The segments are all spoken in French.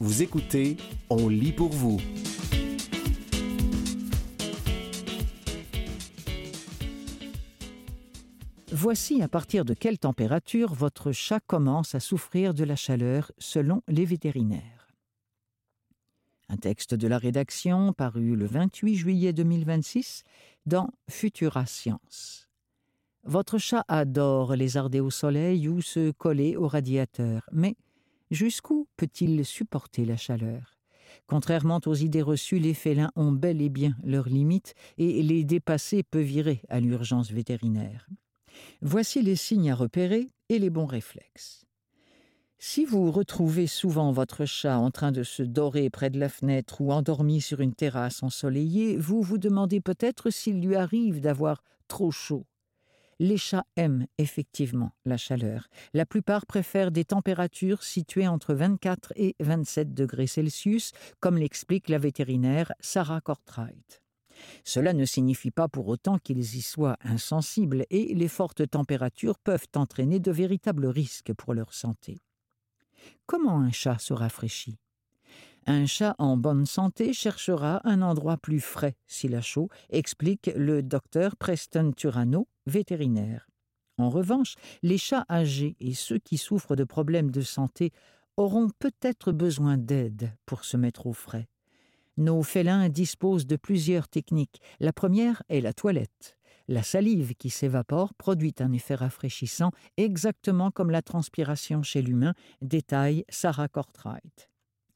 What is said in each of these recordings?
Vous écoutez On lit pour vous. Voici à partir de quelle température votre chat commence à souffrir de la chaleur selon les vétérinaires. Un texte de la rédaction paru le 28 juillet 2026 dans Futura Science. Votre chat adore lézarder au soleil ou se coller au radiateur, mais jusqu'où peut-il supporter la chaleur ? Contrairement aux idées reçues, les félins ont bel et bien leurs limites et les dépasser peut virer à l'urgence vétérinaire. Voici les signes à repérer et les bons réflexes. Si vous retrouvez souvent votre chat en train de se dorer près de la fenêtre ou endormi sur une terrasse ensoleillée, vous vous demandez peut-être s'il lui arrive d'avoir trop chaud. Les chats aiment effectivement la chaleur. La plupart préfèrent des températures situées entre 24 et 27 degrés Celsius, comme l'explique la vétérinaire Sarah Cortright. Cela ne signifie pas pour autant qu'ils y soient insensibles et les fortes températures peuvent entraîner de véritables risques pour leur santé. Comment un chat se rafraîchit ? Un chat en bonne santé cherchera un endroit plus frais s'il a chaud, explique le docteur Preston Turano, vétérinaire. En revanche, les chats âgés et ceux qui souffrent de problèmes de santé auront peut-être besoin d'aide pour se mettre au frais. Nos félins disposent de plusieurs techniques. La première est la toilette. La salive qui s'évapore produit un effet rafraîchissant, exactement comme la transpiration chez l'humain, détaille Sarah Cortright.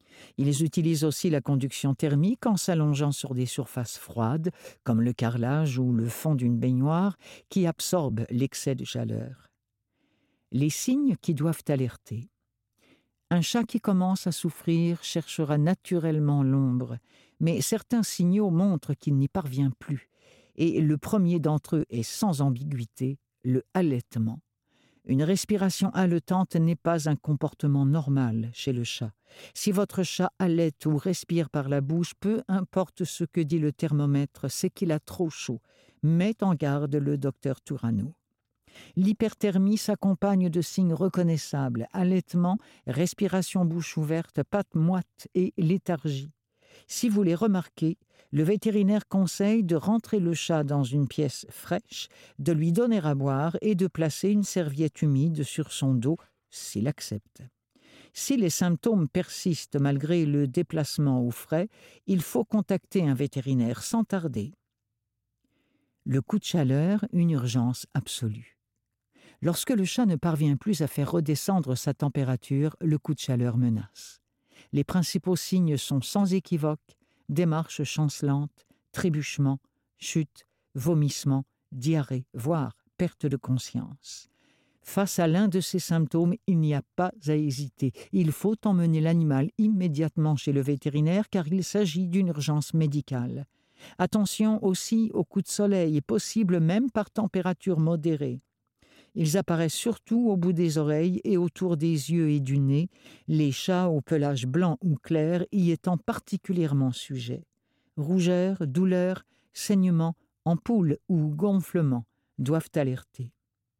Ils utilisent aussi la conduction thermique en s'allongeant sur des surfaces froides, comme le carrelage ou le fond d'une baignoire, qui absorbent l'excès de chaleur. Les signes qui doivent alerter. Un chat qui commence à souffrir cherchera naturellement l'ombre, mais certains signaux montrent qu'il n'y parvient plus, et le premier d'entre eux est sans ambiguïté, le halètement. Une respiration haletante n'est pas un comportement normal chez le chat. Si votre chat halète ou respire par la bouche, peu importe ce que dit le thermomètre, c'est qu'il a trop chaud. Met en garde le docteur Turano. L'hyperthermie s'accompagne de signes reconnaissables, halètement, respiration bouche ouverte, pattes moites et léthargie. Si vous les remarquez, le vétérinaire conseille de rentrer le chat dans une pièce fraîche, de lui donner à boire et de placer une serviette humide sur son dos, s'il accepte. Si les symptômes persistent malgré le déplacement au frais, il faut contacter un vétérinaire sans tarder. Le coup de chaleur, une urgence absolue. Lorsque le chat ne parvient plus à faire redescendre sa température, le coup de chaleur menace. Les principaux signes sont sans équivoque, démarche chancelante, trébuchement, chute, vomissement, diarrhée, voire perte de conscience. Face à l'un de ces symptômes, il n'y a pas à hésiter. Il faut emmener l'animal immédiatement chez le vétérinaire car il s'agit d'une urgence médicale. Attention aussi aux coups de soleil, possibles même par température modérée. Ils apparaissent surtout au bout des oreilles et autour des yeux et du nez, les chats au pelage blanc ou clair y étant particulièrement sujets. Rougeur, douleur, saignement, ampoules ou gonflement doivent alerter.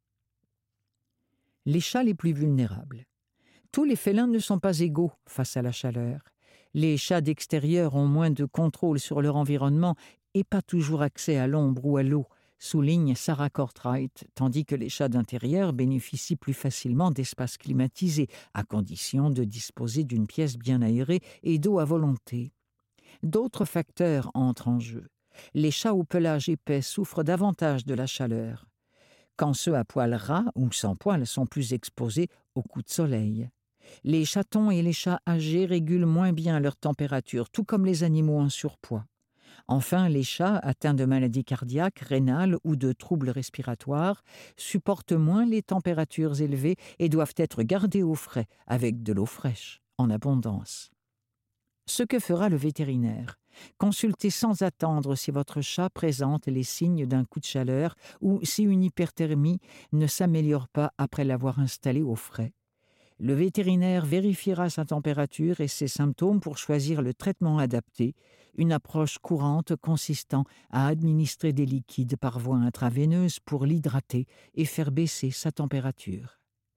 Les chats les plus vulnérables. Tous les félins ne sont pas égaux face à la chaleur. Les chats d'extérieur ont moins de contrôle sur leur environnement et pas toujours accès à l'ombre ou à l'eau, souligne Sarah Cortright, tandis que les chats d'intérieur bénéficient plus facilement d'espaces climatisés, à condition de disposer d'une pièce bien aérée et d'eau à volonté. D'autres facteurs entrent en jeu. Les chats au pelage épais souffrent davantage de la chaleur, quand ceux à poils ras ou sans poils sont plus exposés aux coups de soleil. Les chatons et les chats âgés régulent moins bien leur température, tout comme les animaux en surpoids. Enfin, les chats atteints de maladies cardiaques, rénales ou de troubles respiratoires supportent moins les températures élevées et doivent être gardés au frais avec de l'eau fraîche en abondance. Ce que fera le vétérinaire. Consultez sans attendre si votre chat présente les signes d'un coup de chaleur ou si une hyperthermie ne s'améliore pas après l'avoir installé au frais. Le vétérinaire vérifiera sa température et ses symptômes pour choisir le traitement adapté, une approche courante consistant à administrer des liquides par voie intraveineuse pour l'hydrater et faire baisser sa température.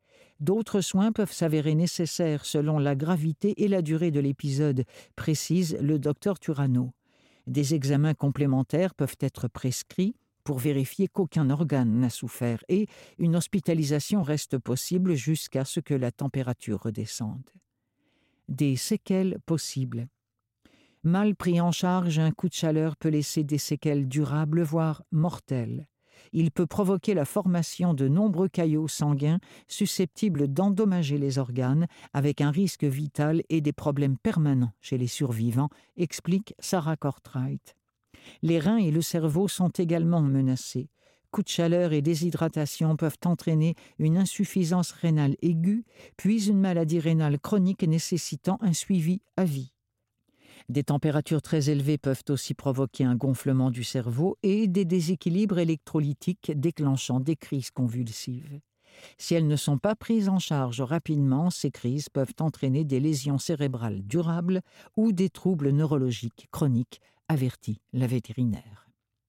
D'autres soins peuvent s'avérer nécessaires selon la gravité et la durée de l'épisode, précise le docteur Turano. Des examens complémentaires peuvent être prescrits pour vérifier qu'aucun organe n'a souffert et une hospitalisation reste possible jusqu'à ce que la température redescende. Des séquelles possibles. Mal pris en charge, un coup de chaleur peut laisser des séquelles durables, voire mortelles. Il peut provoquer la formation de nombreux caillots sanguins susceptibles d'endommager les organes avec un risque vital et des problèmes permanents chez les survivants, explique Sarah Cortright. Les reins et le cerveau sont également menacés. Coups de chaleur et déshydratation peuvent entraîner une insuffisance rénale aiguë, puis une maladie rénale chronique nécessitant un suivi à vie. Des températures très élevées peuvent aussi provoquer un gonflement du cerveau et des déséquilibres électrolytiques déclenchant des crises convulsives. Si elles ne sont pas prises en charge rapidement, ces crises peuvent entraîner des lésions cérébrales durables ou des troubles neurologiques chroniques, avertit la vétérinaire.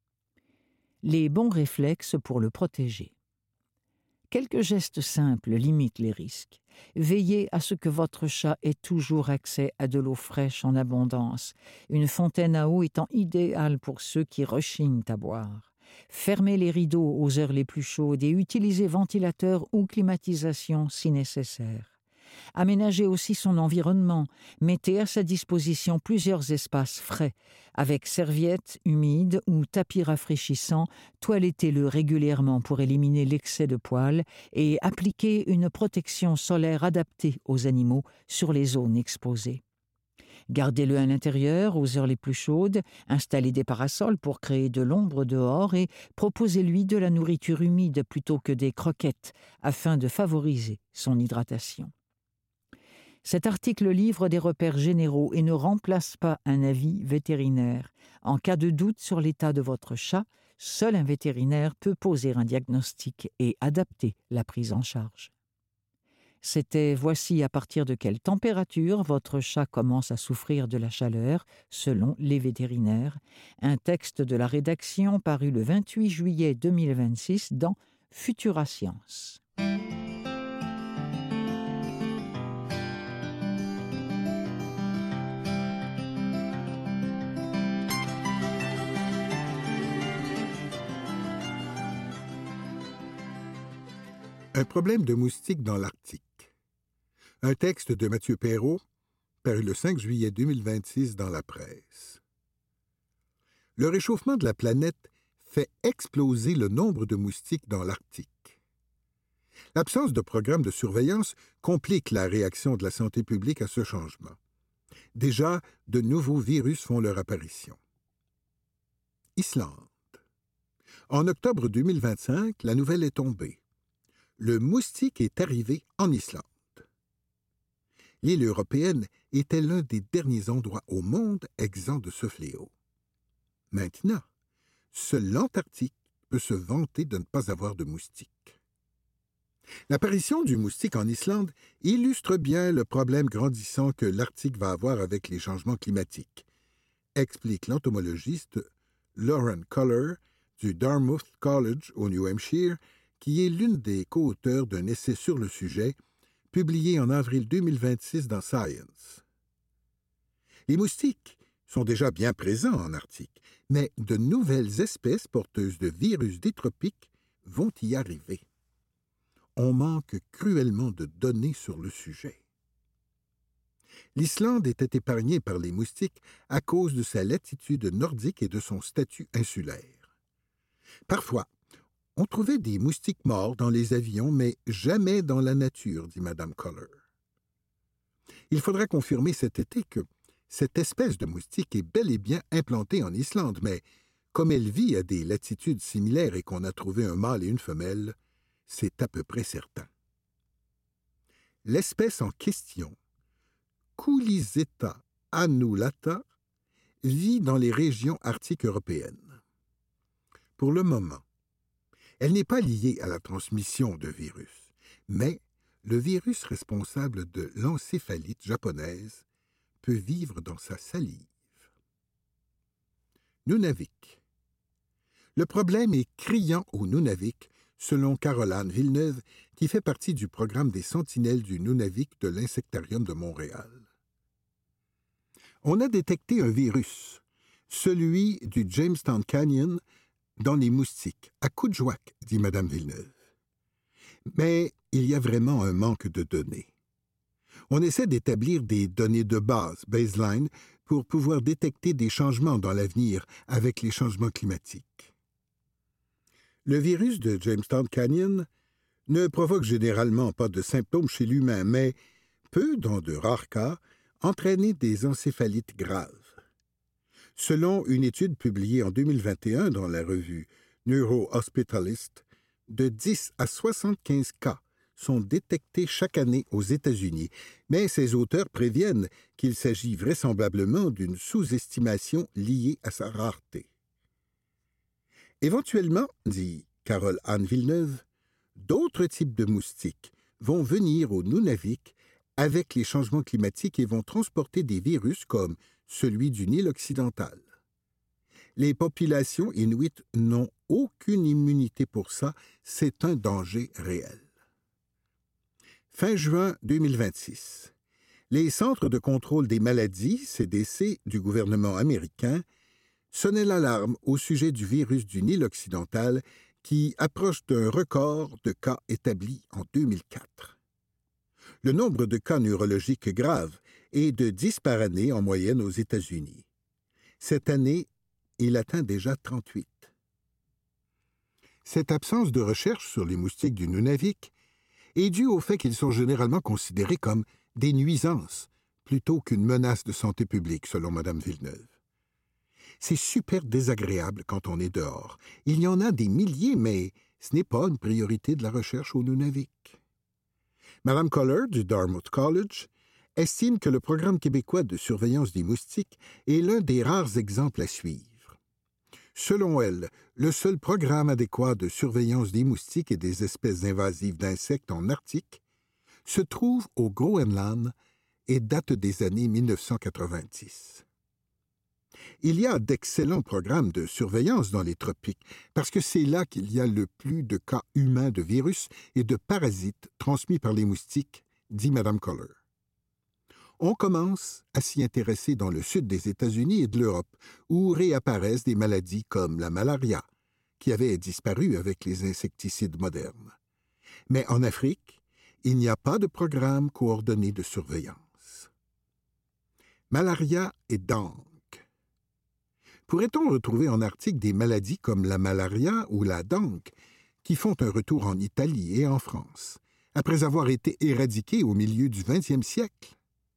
Les bons réflexes pour le protéger. Quelques gestes simples limitent les risques. Veillez à ce que votre chat ait toujours accès à de l'eau fraîche en abondance, une fontaine à eau étant idéale pour ceux qui rechignent à boire. Fermez les rideaux aux heures les plus chaudes et utilisez ventilateur ou climatisation si nécessaire. Aménagez aussi son environnement. Mettez à sa disposition plusieurs espaces frais, avec serviettes humides ou tapis rafraîchissants. Toilettez-le régulièrement pour éliminer l'excès de poils et appliquez une protection solaire adaptée aux animaux sur les zones exposées. Gardez-le à l'intérieur aux heures les plus chaudes, installez des parasols pour créer de l'ombre dehors et proposez-lui de la nourriture humide plutôt que des croquettes afin de favoriser son hydratation. Cet article livre des repères généraux et ne remplace pas un avis vétérinaire. En cas de doute sur l'état de votre chat, seul un vétérinaire peut poser un diagnostic et adapter la prise en charge. C'était « Voici à partir de quelle température votre chat commence à souffrir de la chaleur, selon les vétérinaires », un texte de la rédaction paru le 28 juillet 2026 dans Futura Science. Un problème de moustiques dans l'Arctique. Un texte de Mathieu Perrault, paru le 5 juillet 2026 dans la presse. Le réchauffement de la planète fait exploser le nombre de moustiques dans l'Arctique. L'absence de programme de surveillance complique la réaction de la santé publique à ce changement. Déjà, de nouveaux virus font leur apparition. Islande. En octobre 2025, la nouvelle est tombée. Le moustique est arrivé en Islande. L'île européenne était l'un des derniers endroits au monde exempts de ce fléau. Maintenant, seul l'Antarctique peut se vanter de ne pas avoir de moustiques. L'apparition du moustique en Islande illustre bien le problème grandissant que l'Arctique va avoir avec les changements climatiques, explique l'entomologiste Lauren Culler du Dartmouth College au New Hampshire, qui est l'une des co-auteurs d'un essai sur le sujet, publié en avril 2026 dans Science. Les moustiques sont déjà bien présents en Arctique, mais de nouvelles espèces porteuses de virus détropiques vont y arriver. On manque cruellement de données sur le sujet. L'Islande était épargnée par les moustiques à cause de sa latitude nordique et de son statut insulaire. Parfois, on trouvait des moustiques morts dans les avions, mais jamais dans la nature, dit Mme Culler. Il faudra confirmer cet été que cette espèce de moustique est bel et bien implantée en Islande, mais comme elle vit à des latitudes similaires et qu'on a trouvé un mâle et une femelle, c'est à peu près certain. L'espèce en question, Coulizeta annulata, vit dans les régions arctiques européennes. Pour le moment, elle n'est pas liée à la transmission de virus, mais le virus responsable de l'encéphalite japonaise peut vivre dans sa salive. Nunavik. Le problème est criant au Nunavik, selon Caroline Villeneuve, qui fait partie du programme des Sentinelles du Nunavik de l'Insectarium de Montréal. On a détecté un virus, celui du Jamestown Canyon, dans les moustiques, à Coudjouac, dit Mme Villeneuve. Mais il y a vraiment un manque de données. On essaie d'établir des données de base, baseline, pour pouvoir détecter des changements dans l'avenir avec les changements climatiques. Le virus de Jamestown Canyon ne provoque généralement pas de symptômes chez l'humain, mais peut, dans de rares cas, entraîner des encéphalites graves. Selon une étude publiée en 2021 dans la revue Neurohospitalist, de 10 à 75 cas sont détectés chaque année aux États-Unis, mais ces auteurs préviennent qu'il s'agit vraisemblablement d'une sous-estimation liée à sa rareté. Éventuellement, dit Carole-Anne Villeneuve, d'autres types de moustiques vont venir au Nunavik avec les changements climatiques et vont transporter des virus comme celui du Nil occidental. Les populations inuites n'ont aucune immunité pour ça, c'est un danger réel. Fin juin 2026, les Centres de contrôle des maladies, CDC, du gouvernement américain, sonnaient l'alarme au sujet du virus du Nil occidental qui approche d'un record de cas établi en 2004. Le nombre de cas neurologiques graves est de 10 par année en moyenne aux États-Unis. Cette année, il atteint déjà 38. Cette absence de recherche sur les moustiques du Nunavik est due au fait qu'ils sont généralement considérés comme des nuisances plutôt qu'une menace de santé publique, selon Mme Villeneuve. C'est super désagréable quand on est dehors. Il y en a des milliers, mais ce n'est pas une priorité de la recherche au Nunavik. Mme Koller, du Dartmouth College, estime que le programme québécois de surveillance des moustiques est l'un des rares exemples à suivre. Selon elle, le seul programme adéquat de surveillance des moustiques et des espèces invasives d'insectes en Arctique se trouve au Groenland et date des années 1990. Il y a d'excellents programmes de surveillance dans les tropiques parce que c'est là qu'il y a le plus de cas humains de virus et de parasites transmis par les moustiques, dit Mme Koller. On commence à s'y intéresser dans le sud des États-Unis et de l'Europe, où réapparaissent des maladies comme la malaria, qui avait disparu avec les insecticides modernes. Mais en Afrique, il n'y a pas de programme coordonné de surveillance. Malaria et dengue. Pourrait-on retrouver en Arctique des maladies comme la malaria ou la dengue, qui font un retour en Italie et en France, après avoir été éradiquées au milieu du 20e siècle?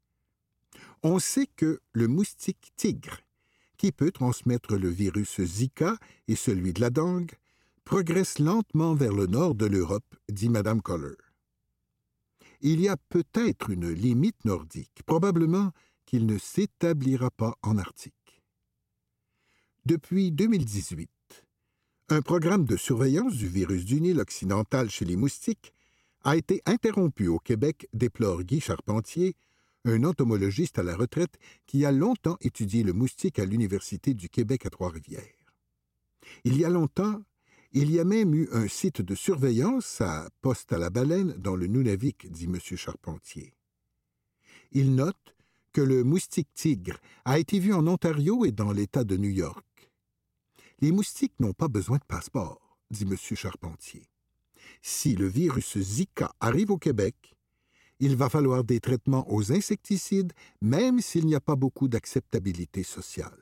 On sait que le moustique tigre, qui peut transmettre le virus Zika et celui de la dengue, progresse lentement vers le nord de l'Europe, dit Mme Koller. Il y a peut-être une limite nordique, probablement qu'il ne s'établira pas en Arctique. Depuis 2018, un programme de surveillance du virus du Nil occidental chez les moustiques a été interrompu au Québec, déplore Guy Charpentier, un entomologiste à la retraite qui a longtemps étudié le moustique à l'Université du Québec à Trois-Rivières. Il y a longtemps, il y a même eu un site de surveillance à Poste-à-la-Baleine dans le Nunavik, dit M. Charpentier. Il note que le moustique tigre a été vu en Ontario et dans l'État de New York. Les moustiques n'ont pas besoin de passeport, dit M. Charpentier. Si le virus Zika arrive au Québec, il va falloir des traitements aux insecticides, même s'il n'y a pas beaucoup d'acceptabilité sociale.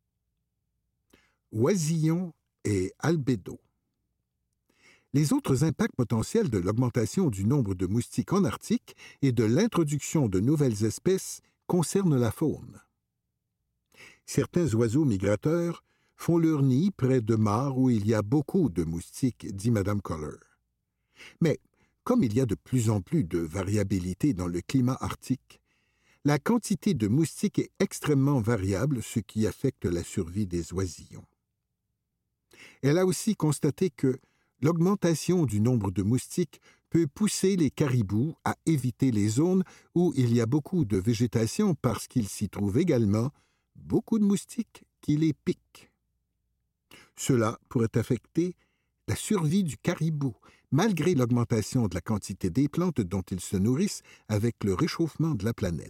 Oisillons et albédo. Les autres impacts potentiels de l'augmentation du nombre de moustiques en Arctique et de l'introduction de nouvelles espèces concernent la faune. Certains oiseaux migrateurs font leur nid près de mares où il y a beaucoup de moustiques, dit Mme Koller. Mais comme il y a de plus en plus de variabilité dans le climat arctique, la quantité de moustiques est extrêmement variable, ce qui affecte la survie des oisillons. Elle a aussi constaté que l'augmentation du nombre de moustiques peut pousser les caribous à éviter les zones où il y a beaucoup de végétation parce qu'il s'y trouve également beaucoup de moustiques qui les piquent. Cela pourrait affecter la survie du caribou, malgré l'augmentation de la quantité des plantes dont ils se nourrissent avec le réchauffement de la planète.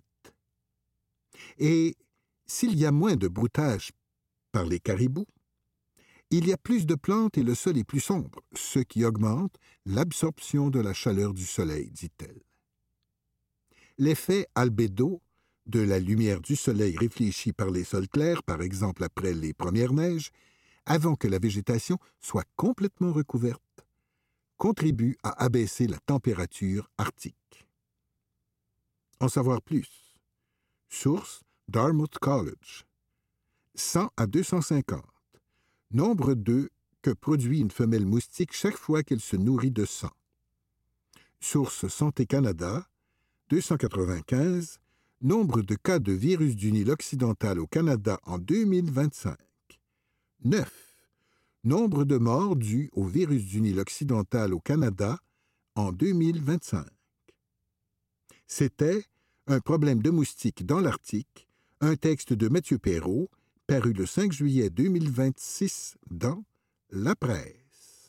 Et s'il y a moins de broutage par les caribous, il y a plus de plantes et le sol est plus sombre, ce qui augmente l'absorption de la chaleur du soleil, dit-elle. L'effet albédo de la lumière du soleil réfléchie par les sols clairs, par exemple après les premières neiges, avant que la végétation soit complètement recouverte, contribue à abaisser la température arctique. En savoir plus. Source: Dartmouth College. 100 à 250. Nombre d'œufs que produit une femelle moustique chaque fois qu'elle se nourrit de sang. Source: Santé Canada. 295. Nombre de cas de virus du Nil occidental au Canada en 2025. 9. Nombre de morts dus au virus du Nil occidental au Canada en 2025. C'était Un problème de moustiques dans l'Arctique, un texte de Mathieu Perrault, paru le 5 juillet 2026 dans La Presse.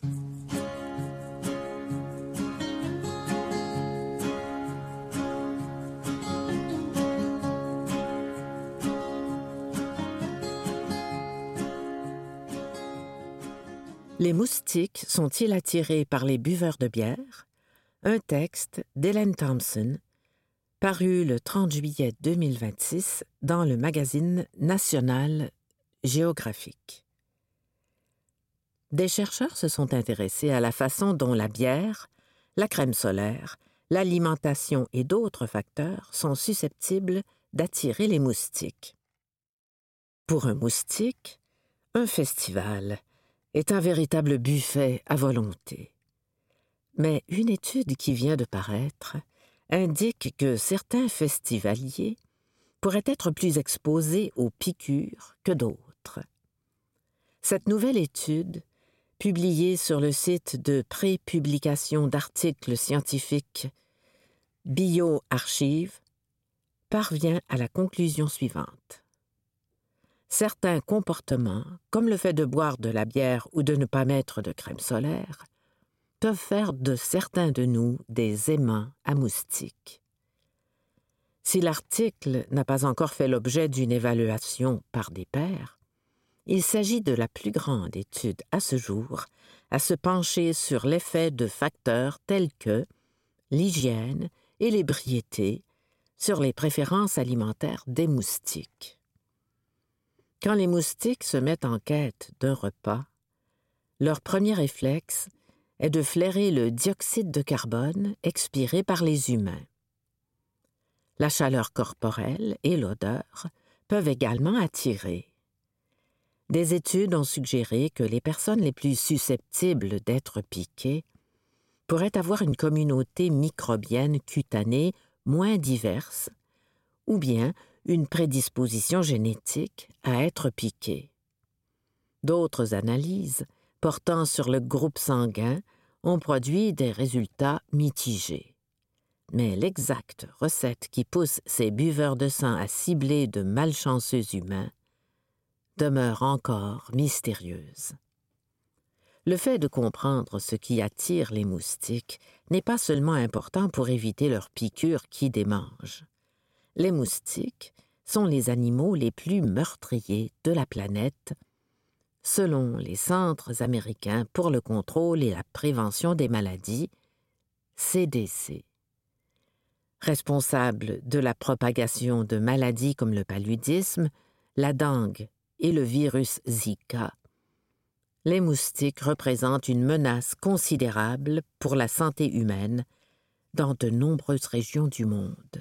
Les moustiques sont-ils attirés par les buveurs de bière? Un texte d'Hélène Thompson, paru le 30 juillet 2026 dans le magazine National Geographic. Des chercheurs se sont intéressés à la façon dont la bière, la crème solaire, l'alimentation et d'autres facteurs sont susceptibles d'attirer les moustiques. Pour un moustique, un festival est un véritable buffet à volonté. Mais une étude qui vient de paraître indique que certains festivaliers pourraient être plus exposés aux piqûres que d'autres. Cette nouvelle étude, publiée sur le site de prépublication d'articles scientifiques BioArchive, parvient à la conclusion suivante. Certains comportements, comme le fait de boire de la bière ou de ne pas mettre de crème solaire, peuvent faire de certains de nous des aimants à moustiques. Si l'article n'a pas encore fait l'objet d'une évaluation par des pairs, il s'agit de la plus grande étude à ce jour à se pencher sur l'effet de facteurs tels que l'hygiène et l'ébriété sur les préférences alimentaires des moustiques. Quand les moustiques se mettent en quête d'un repas, leur premier réflexe est de flairer le dioxyde de carbone expiré par les humains. La chaleur corporelle et l'odeur peuvent également attirer. Des études ont suggéré que les personnes les plus susceptibles d'être piquées pourraient avoir une communauté microbienne cutanée moins diverse ou bien une prédisposition génétique à être piquées. D'autres analyses portant sur le groupe sanguin ont produit des résultats mitigés. Mais l'exacte recette qui pousse ces buveurs de sang à cibler de malchanceux humains demeure encore mystérieuse. Le fait de comprendre ce qui attire les moustiques n'est pas seulement important pour éviter leurs piqûres qui démangent. Les moustiques sont les animaux les plus meurtriers de la planète, selon les Centres américains pour le contrôle et la prévention des maladies, CDC. Responsables de la propagation de maladies comme le paludisme, la dengue et le virus Zika, les moustiques représentent une menace considérable pour la santé humaine dans de nombreuses régions du monde.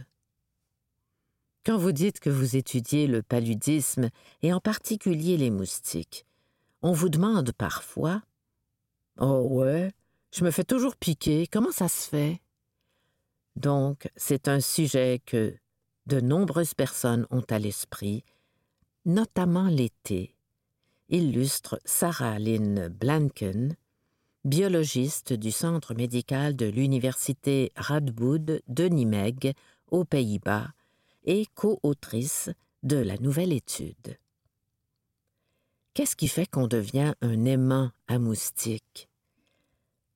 Quand vous dites que vous étudiez le paludisme et en particulier les moustiques, on vous demande parfois « Oh ouais, je me fais toujours piquer, comment ça se fait? » Donc, c'est un sujet que de nombreuses personnes ont à l'esprit, notamment l'été, illustre Sarah Lynn Blanken, biologiste du Centre médical de l'Université Radboud de Nijmegen, aux Pays-Bas, et co-autrice de la nouvelle étude. Qu'est-ce qui fait qu'on devient un aimant à moustiques?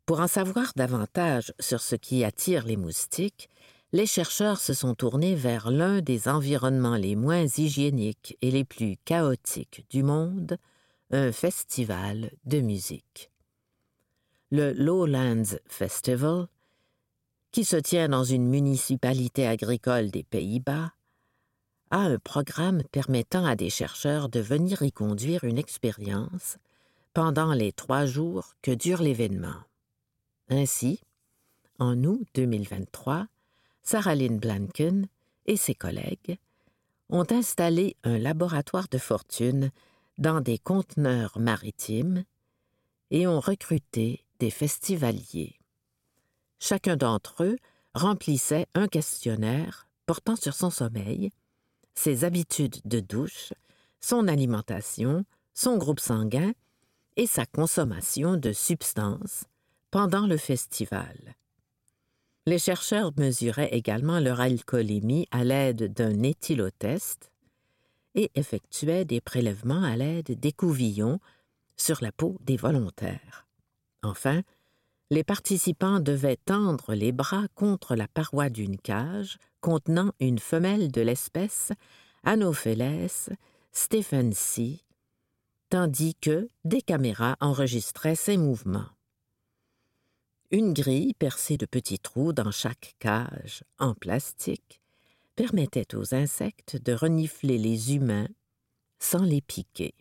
Pour en savoir davantage sur ce qui attire les moustiques, les chercheurs se sont tournés vers l'un des environnements les moins hygiéniques et les plus chaotiques du monde, un festival de musique. Le Lowlands Festival, qui se tient dans une municipalité agricole des Pays-Bas, a un programme permettant à des chercheurs de venir y conduire une expérience pendant les 3 jours que dure l'événement. Ainsi, en août 2023, Sarah Lynn Blanken et ses collègues ont installé un laboratoire de fortune dans des conteneurs maritimes et ont recruté des festivaliers. Chacun d'entre eux remplissait un questionnaire portant sur son sommeil, ses habitudes de douche, son alimentation, son groupe sanguin et sa consommation de substances pendant le festival. Les chercheurs mesuraient également leur alcoolémie à l'aide d'un éthylotest et effectuaient des prélèvements à l'aide d'écouvillons sur la peau des volontaires. Enfin, les participants devaient tendre les bras contre la paroi d'une cage contenant une femelle de l'espèce Anopheles stephensii, tandis que des caméras enregistraient ses mouvements. Une grille percée de petits trous dans chaque cage en plastique permettait aux insectes de renifler les humains sans les piquer.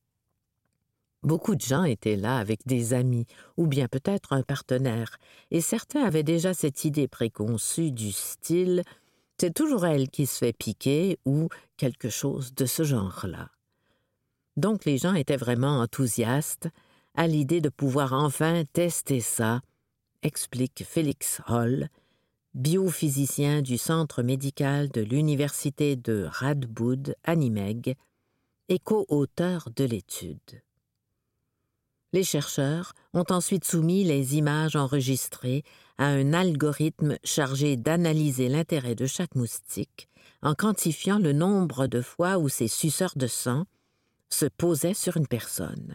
Beaucoup de gens étaient là avec des amis ou bien peut-être un partenaire, et certains avaient déjà cette idée préconçue du style « c'est toujours elle qui se fait piquer » ou quelque chose de ce genre-là. Donc les gens étaient vraiment enthousiastes à l'idée de pouvoir enfin tester ça, explique Felix Holl, biophysicien du Centre médical de l'Université de Radboud à Nimègue et co-auteur de l'étude. Les chercheurs ont ensuite soumis les images enregistrées à un algorithme chargé d'analyser l'intérêt de chaque moustique en quantifiant le nombre de fois où ces suceurs de sang se posaient sur une personne.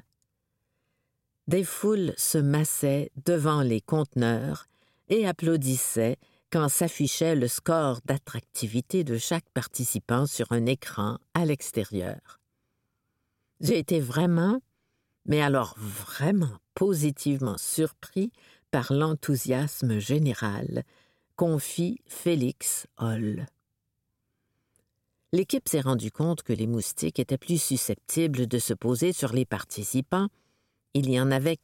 Des foules se massaient devant les conteneurs et applaudissaient quand s'affichait le score d'attractivité de chaque participant sur un écran à l'extérieur. J'ai été vraiment, mais alors vraiment positivement surpris par l'enthousiasme général, confie Felix Holl. L'équipe s'est rendue compte que les moustiques étaient plus susceptibles de se poser sur les participants. Il y en avait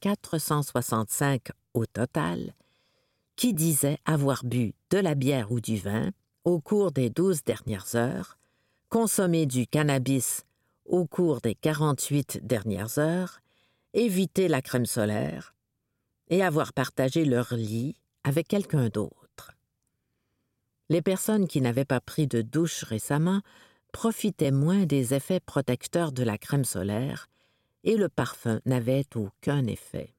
465 au total, qui disaient avoir bu de la bière ou du vin au cours des 12 dernières heures, consommé du cannabis au cours des 48 dernières heures, éviter la crème solaire et avoir partagé leur lit avec quelqu'un d'autre. Les personnes qui n'avaient pas pris de douche récemment profitaient moins des effets protecteurs de la crème solaire et le parfum n'avait aucun effet.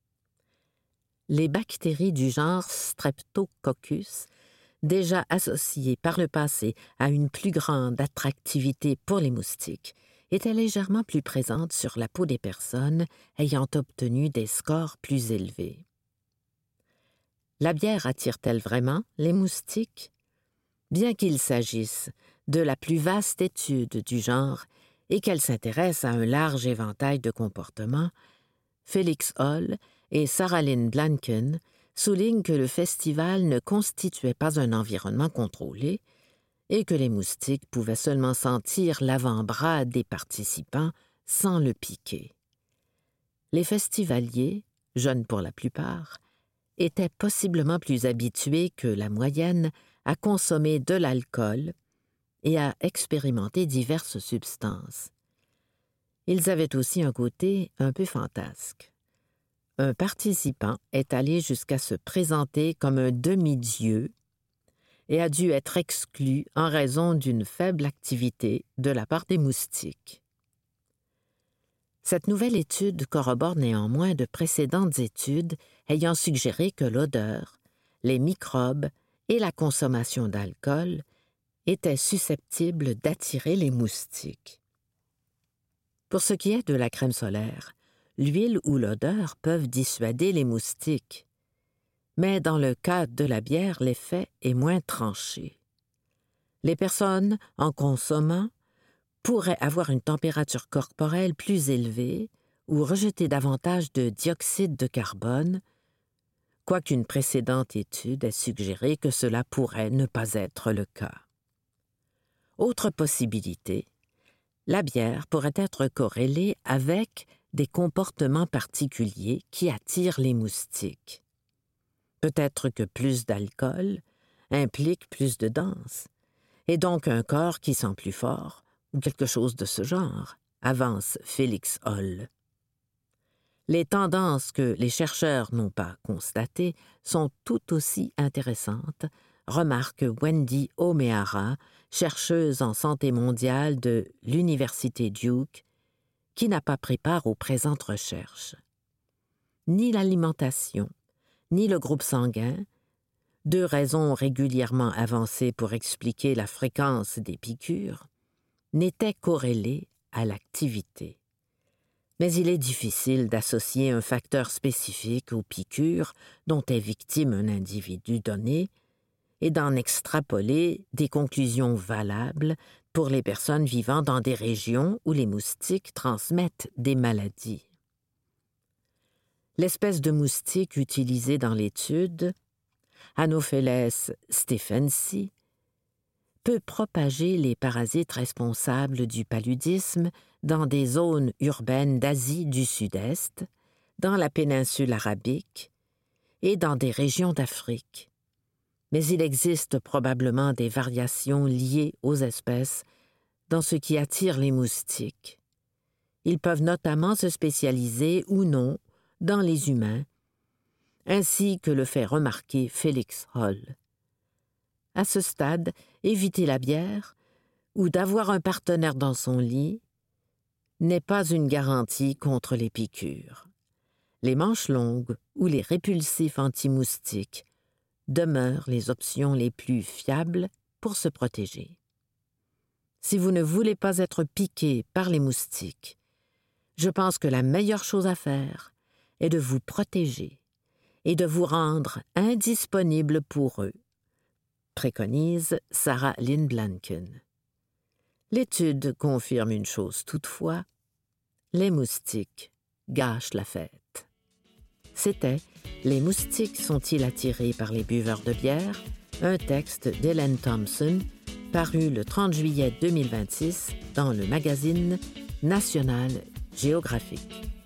Les bactéries du genre Streptococcus, déjà associées par le passé à une plus grande attractivité pour les moustiques, étaient légèrement plus présentes sur la peau des personnes ayant obtenu des scores plus élevés. La bière attire-t-elle vraiment les moustiques? Bien qu'il s'agisse de la plus vaste étude du genre et qu'elle s'intéresse à un large éventail de comportements, Felix Holl et Sarah Lynn Blanken soulignent que le festival ne constituait pas un environnement contrôlé et que les moustiques pouvaient seulement sentir l'avant-bras des participants sans le piquer. Les festivaliers, jeunes pour la plupart, étaient possiblement plus habitués que la moyenne à consommer de l'alcool et à expérimenter diverses substances. Ils avaient aussi un côté un peu fantasque. Un participant est allé jusqu'à se présenter comme un demi-dieu et a dû être exclu en raison d'une faible activité de la part des moustiques. Cette nouvelle étude corrobore néanmoins de précédentes études ayant suggéré que l'odeur, les microbes et la consommation d'alcool étaient susceptibles d'attirer les moustiques. Pour ce qui est de la crème solaire, l'huile ou l'odeur peuvent dissuader les moustiques, Mais dans le cas de la bière, l'effet est moins tranché. Les personnes, en consommant, pourraient avoir une température corporelle plus élevée ou rejeter davantage de dioxyde de carbone, quoiqu'une précédente étude ait suggéré que cela pourrait ne pas être le cas. Autre possibilité, la bière pourrait être corrélée avec des comportements particuliers qui attirent les moustiques. Peut-être que plus d'alcool implique plus de danse, et donc un corps qui sent plus fort, ou quelque chose de ce genre, avance Félix Holl. Les tendances que les chercheurs n'ont pas constatées sont tout aussi intéressantes, remarque Wendy O'Meara, chercheuse en santé mondiale de l'Université Duke, qui n'a pas pris part aux présentes recherches. Ni l'alimentation, ni le groupe sanguin, deux raisons régulièrement avancées pour expliquer la fréquence des piqûres, n'étaient corrélées à l'activité. Mais il est difficile d'associer un facteur spécifique aux piqûres dont est victime un individu donné et d'en extrapoler des conclusions valables pour les personnes vivant dans des régions où les moustiques transmettent des maladies. L'espèce de moustique utilisée dans l'étude, Anopheles stephensi, peut propager les parasites responsables du paludisme dans des zones urbaines d'Asie du Sud-Est, dans la péninsule arabique et dans des régions d'Afrique. Mais il existe probablement des variations liées aux espèces dans ce qui attire les moustiques. Ils peuvent notamment se spécialiser ou non dans les humains, ainsi que le fait remarquer Félix Holl. À ce stade, éviter la bière ou d'avoir un partenaire dans son lit n'est pas une garantie contre les piqûres. Les manches longues ou les répulsifs anti-moustiques demeurent les options les plus fiables pour se protéger. Si vous ne voulez pas être piqué par les moustiques, je pense que la meilleure chose à faire est de vous protéger et de vous rendre indisponible pour eux, préconise Sarah Lynn Blanken. L'étude confirme une chose toutefois, les moustiques gâchent la fête. C'était « Les moustiques sont-ils attirés par les buveurs de bière ?» un texte d'Hélène Thompson, paru le 30 juillet 2026 dans le magazine National Geographic.